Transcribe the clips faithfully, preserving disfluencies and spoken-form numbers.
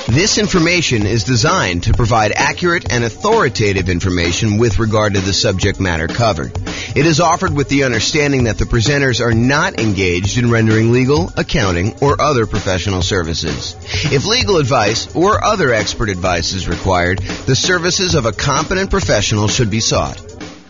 This information is designed to provide accurate and authoritative information with regard to the subject matter covered. It is offered with the understanding that the presenters are not engaged in rendering legal, accounting, or other professional services. If legal advice or other expert advice is required, the services of a competent professional should be sought.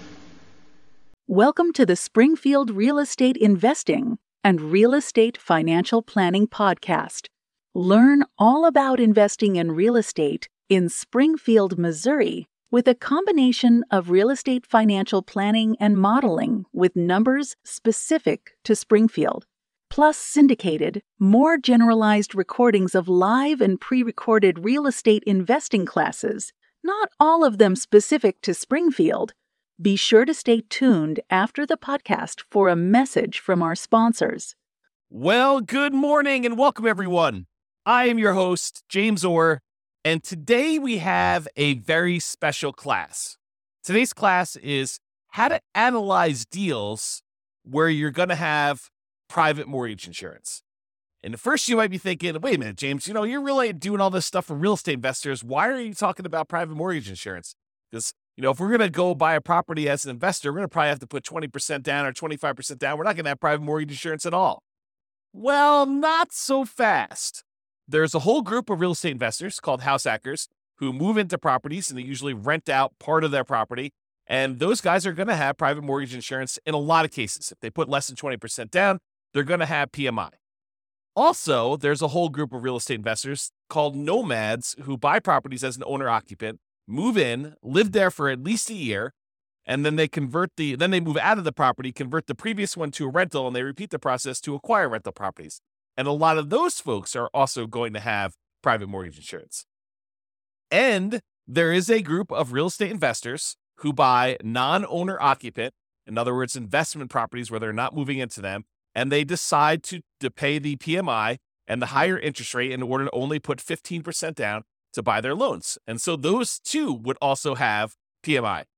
Welcome to the Springfield Real Estate Investing and Real Estate Financial Planning Podcast. Learn all about investing in real estate in Springfield, Missouri, with a combination of real estate financial planning and modeling with numbers specific to Springfield, plus syndicated, more generalized recordings of live and pre-recorded real estate investing classes, not all of them specific to Springfield. Be sure to stay tuned after the podcast for a message from our sponsors. Well, good morning and welcome, everyone. I am your host, James Orr, and today we have a very special class. Today's class is how to analyze deals where you're going to have private mortgage insurance. And at first you might be thinking, wait a minute, James, you know, you're really doing all this stuff for real estate investors. Why are you talking about private mortgage insurance? Because, you know, if we're going to go buy a property as an investor, we're going to probably have to put twenty percent down or twenty-five percent down. We're not going to have private mortgage insurance at all. Well, not so fast. There's a whole group of real estate investors called house hackers who move into properties and they usually rent out part of their property. And those guys are going to have private mortgage insurance in a lot of cases. If they put less than twenty percent down, they're going to have P M I. Also, there's a whole group of real estate investors called nomads who buy properties as an owner-occupant, move in, live there for at least a year, and then they convert the, then they move out of the property, convert the previous one to a rental, and they repeat the process to acquire rental properties. And a lot of those folks are also going to have private mortgage insurance. And there is a group of real estate investors who buy non-owner occupant, in other words, investment properties where they're not moving into them, and they decide to, to pay the P M I and the higher interest rate in order to only put fifteen percent down to buy their loans. And so those two would also have P M I.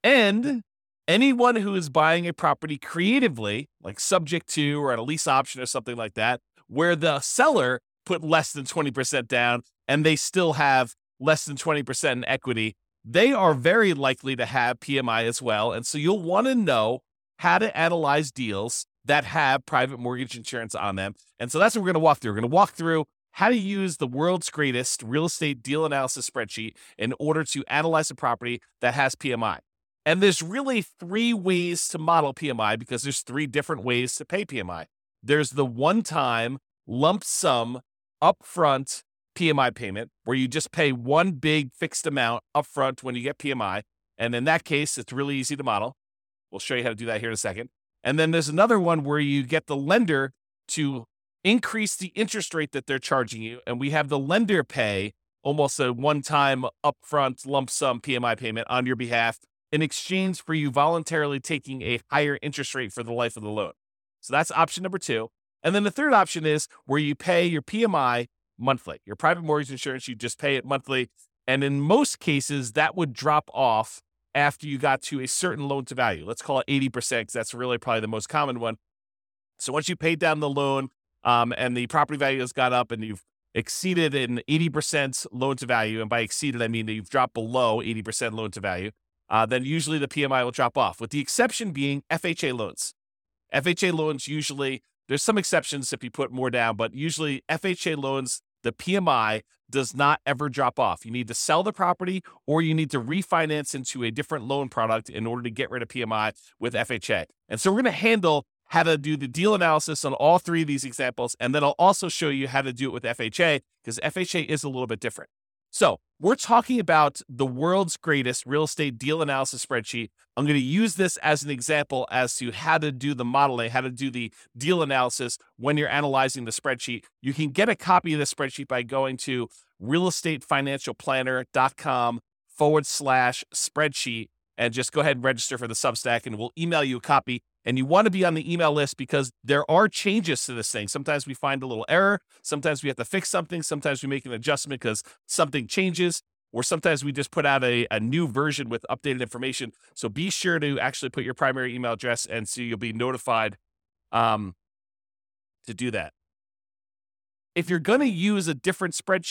And anyone who is buying a property creatively, like subject to or at a lease option or something like that, where the seller put less than twenty percent down and they still have less than twenty percent in equity, they are very likely to have P M I as well. And so you'll want to know how to analyze deals that have private mortgage insurance on them. And so that's what we're going to walk through. We're going to walk through how to use the world's greatest real estate deal analysis spreadsheet in order to analyze a property that has P M I. And there's really three ways to model P M I because there's three different ways to pay P M I. There's the one-time lump sum upfront P M I payment where you just pay one big fixed amount upfront when you get P M I. And in that case, it's really easy to model. We'll show you how to do that here in a second. And then there's another one where you get the lender to increase the interest rate that they're charging you. And we have the lender pay almost a one-time upfront lump sum P M I payment on your behalf in exchange for you voluntarily taking a higher interest rate for the life of the loan. So that's option number two. And then the third option is where you pay your P M I monthly. Your private mortgage insurance, you just pay it monthly. And in most cases, that would drop off after you got to a certain loan to value. Let's call it eighty percent because that's really probably the most common one. So once you paid down the loan um, and the property value has gone up and you've exceeded an eighty percent loan to value, and by exceeded, I mean that you've dropped below eighty percent loan to value, uh, then usually the P M I will drop off, with the exception being F H A loans. F H A loans usually, there's some exceptions if you put more down, but usually F H A loans, the P M I does not ever drop off. You need to sell the property or you need to refinance into a different loan product in order to get rid of P M I with F H A. And so we're going to handle how to do the deal analysis on all three of these examples, and then I'll also show you how to do it with F H A because F H A is a little bit different. So we're talking about the world's greatest real estate deal analysis spreadsheet. I'm going to use this as an example as to how to do the modeling, how to do the deal analysis when you're analyzing the spreadsheet. You can get a copy of the spreadsheet by going to realestatefinancialplanner.com forward slash spreadsheet and just go ahead and register for the Substack and we'll email you a copy. And you want to be on the email list because there are changes to this thing. Sometimes we find a little error. Sometimes we have to fix something. Sometimes we make an adjustment because something changes. Or sometimes we just put out a, a new version with updated information. So be sure to actually put your primary email address and so you'll be notified um, to do that. If you're going to use a different spreadsheet,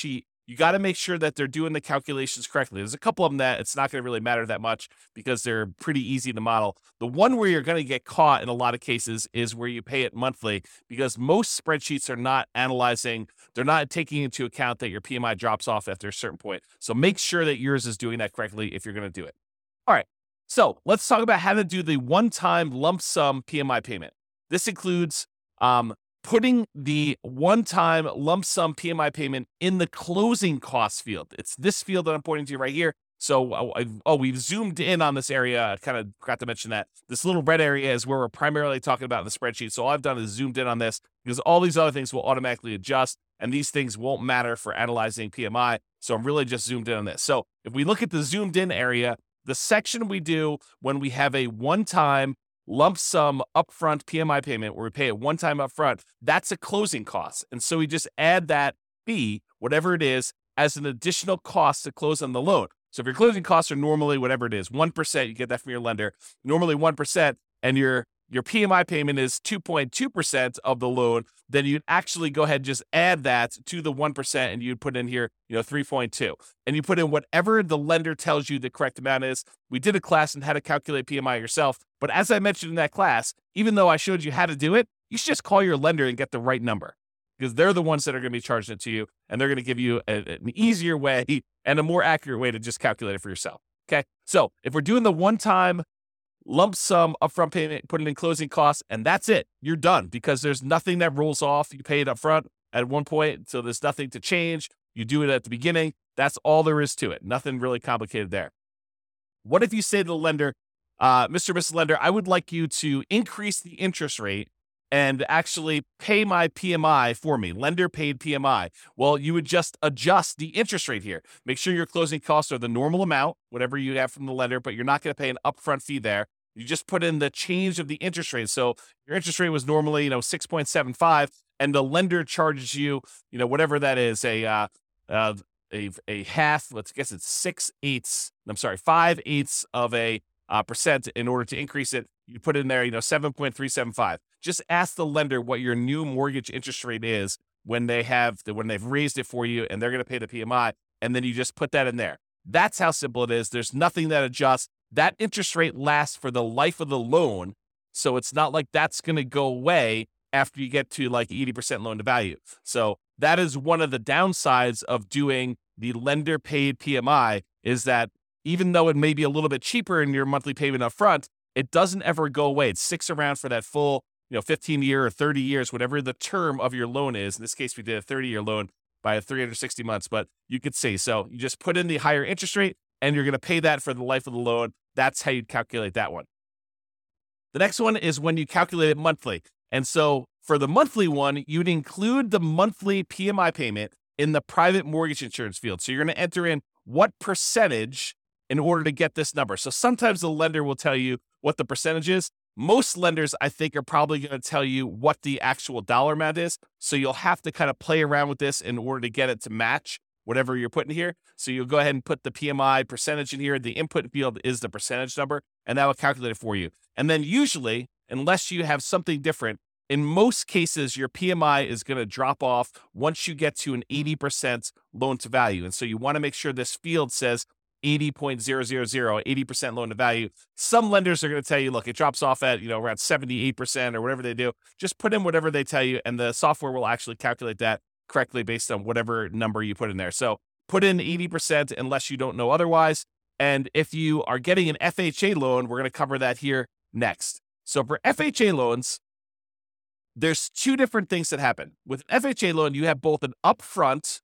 you got to make sure that they're doing the calculations correctly. There's a couple of them that it's not going to really matter that much because they're pretty easy to model. The one where you're going to get caught in a lot of cases is where you pay it monthly, because most spreadsheets are not analyzing, they're not taking into account that your P M I drops off after a certain point. So make sure that yours is doing that correctly if you're going to do it. All right, so let's talk about how to do the one-time lump sum P M I payment. This includes um, putting the one-time lump sum P M I payment in the closing costs field. It's this field that I'm pointing to right here. So, oh, I, oh we've zoomed in on this area. I kind of forgot to mention that. This little red area is where we're primarily talking about in the spreadsheet. So all I've done is zoomed in on this because all these other things will automatically adjust, and these things won't matter for analyzing P M I. So I'm really just zoomed in on this. So if we look at the zoomed in area, the section we do when we have a one-time lump sum upfront P M I payment where we pay it one time upfront, that's a closing cost. And so we just add that fee, whatever it is, as an additional cost to close on the loan. So if your closing costs are normally whatever it is, one percent, you get that from your lender, normally one percent, and your your P M I payment is two point two percent of the loan, then you'd actually go ahead and just add that to the one percent, and you'd put in here, you know, three point two. And you put in whatever the lender tells you the correct amount is. We did a class on how to calculate P M I yourself, but as I mentioned in that class, even though I showed you how to do it, you should just call your lender and get the right number, because they're the ones that are going to be charging it to you, and they're going to give you a, an easier way and a more accurate way to just calculate it for yourself. Okay, so if we're doing the one-time lump sum upfront payment, put it in closing costs, and that's it. You're done, because there's nothing that rolls off. You pay it up front at one point, so there's nothing to change. You do it at the beginning. That's all there is to it. Nothing really complicated there. What if you say to the lender, uh, Mister Missus Lender, I would like you to increase the interest rate and actually pay my P M I for me, lender paid P M I. Well, you would just adjust the interest rate here. Make sure your closing costs are the normal amount, whatever you have from the lender, but you're not going to pay an upfront fee there. You just put in the change of the interest rate. So your interest rate was normally, you know, six point seven five, and the lender charges you, you know, whatever that is, a uh, uh, a a half. Let's guess it's six eighths. I'm sorry, five eighths of a uh, percent in order to increase it. You put in there, you know, seven point three seven five. Just ask the lender what your new mortgage interest rate is when they have the, when they've raised it for you, and they're going to pay the P M I, and then you just put that in there. That's how simple it is. There's nothing that adjusts. That interest rate lasts for the life of the loan, so it's not like that's going to go away after you get to like eighty percent loan to value. So that is one of the downsides of doing the lender paid P M I, is that even though it may be a little bit cheaper in your monthly payment up front, it doesn't ever go away. It sticks around for that full, you know, fifteen year or thirty years, whatever the term of your loan is. In this case, we did a thirty year loan by three hundred sixty months, but you could see, so you just put in the higher interest rate and you're going to pay that for the life of the loan. That's how you'd calculate that one. The next one is when you calculate it monthly. And so for the monthly one, you'd include the monthly P M I payment in the private mortgage insurance field. So you're going to enter in what percentage in order to get this number. So sometimes the lender will tell you what the percentage is. Most lenders, I think, are probably going to tell you what the actual dollar amount is. So you'll have to kind of play around with this in order to get it to match whatever you're putting here. So you'll go ahead and put the P M I percentage in here. The input field is the percentage number, and that will calculate it for you. And then usually, unless you have something different, in most cases, your P M I is going to drop off once you get to an eighty percent loan to value. And so you want to make sure this field says eighty point zero zero zero, eighty percent loan to value. Some lenders are going to tell you, look, it drops off at, you know, around seventy-eight percent or whatever they do. Just put in whatever they tell you, and the software will actually calculate that correctly based on whatever number you put in there. So put in eighty percent unless you don't know otherwise. And if you are getting an F H A loan, we're going to cover that here next. So for F H A loans, there's two different things that happen. With an F H A loan, you have both an upfront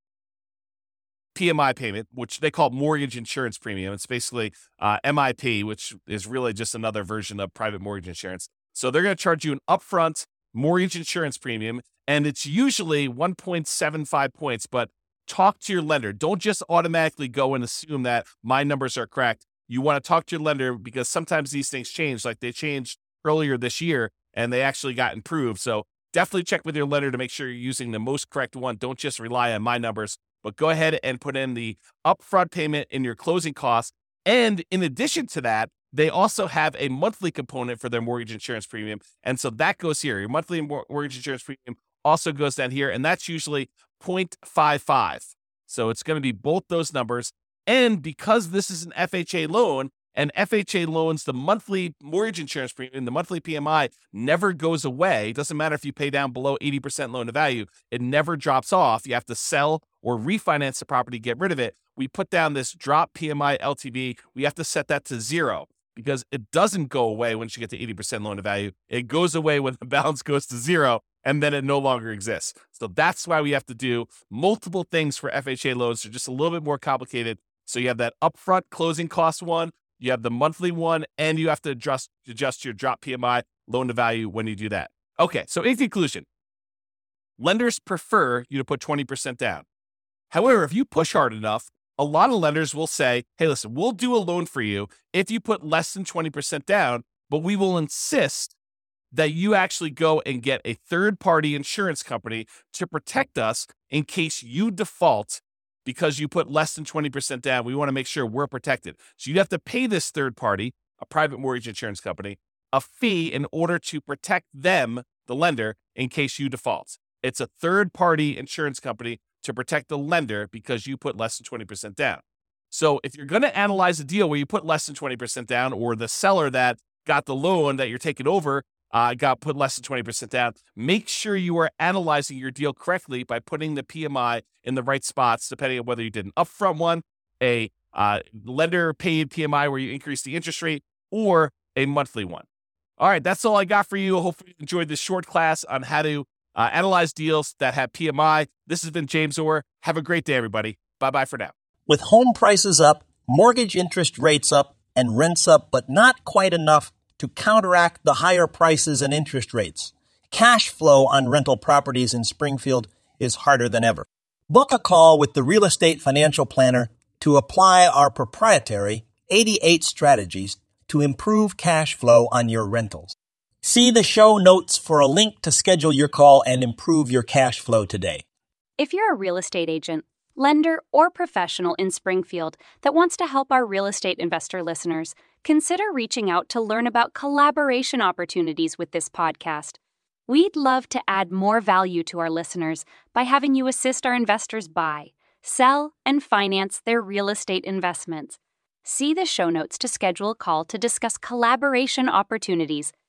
P M I payment, which they call mortgage insurance premium. It's basically uh, M I P, which is really just another version of private mortgage insurance. So they're going to charge you an upfront mortgage insurance premium, and it's usually one point seven five points, but talk to your lender. Don't just automatically go and assume that my numbers are correct. You want to talk to your lender, because sometimes these things change. Like they changed earlier this year and they actually got improved. So definitely check with your lender to make sure you're using the most correct one. Don't just rely on my numbers, but go ahead and put in the upfront payment in your closing costs. And in addition to that, they also have a monthly component for their mortgage insurance premium. And so that goes here. Your monthly mortgage insurance premium also goes down here, and that's usually zero point five five. So it's going to be both those numbers. And because this is an F H A loan, and F H A loans, the monthly mortgage insurance premium, the monthly P M I never goes away. It doesn't matter if you pay down below eighty percent loan to value. It never drops off. You have to sell or refinance the property, get rid of it. We put down this drop P M I L T V. We have to set that to zero because it doesn't go away once you get to eighty percent loan to value. It goes away when the balance goes to zero, and then it no longer exists. So that's why we have to do multiple things for F H A loans. They're just a little bit more complicated. So you have that upfront closing cost one, you have the monthly one, and you have to adjust, adjust your drop P M I loan to value when you do that. Okay, so in conclusion, lenders prefer you to put twenty percent down. However, if you push hard enough, a lot of lenders will say, hey, listen, we'll do a loan for you if you put less than twenty percent down, but we will insist that you actually go and get a third-party insurance company to protect us in case you default because you put less than twenty percent down. We want to make sure we're protected. So you have to pay this third party, a private mortgage insurance company, a fee in order to protect them, the lender, in case you default. It's a third-party insurance company to protect the lender because you put less than twenty percent down. So if you're going to analyze a deal where you put less than twenty percent down, or the seller that got the loan that you're taking over uh, got put less than twenty percent down, make sure you are analyzing your deal correctly by putting the P M I in the right spots, depending on whether you did an upfront one, a uh, lender paid P M I where you increase the interest rate, or a monthly one. All right, that's all I got for you. Hopefully you enjoyed this short class on how to uh, analyze deals that have P M I. This has been James Orr. Have a great day, everybody. Bye-bye for now. With home prices up, mortgage interest rates up, and rents up, but not quite enough to counteract the higher prices and interest rates, cash flow on rental properties in Springfield is harder than ever. Book a call with the Real Estate Financial Planner to apply our proprietary eighty-eight strategies to improve cash flow on your rentals. See the show notes for a link to schedule your call and improve your cash flow today. If you're a real estate agent, lender, or professional in Springfield that wants to help our real estate investor listeners, consider reaching out to learn about collaboration opportunities with this podcast. We'd love to add more value to our listeners by having you assist our investors buy, sell, and finance their real estate investments. See the show notes to schedule a call to discuss collaboration opportunities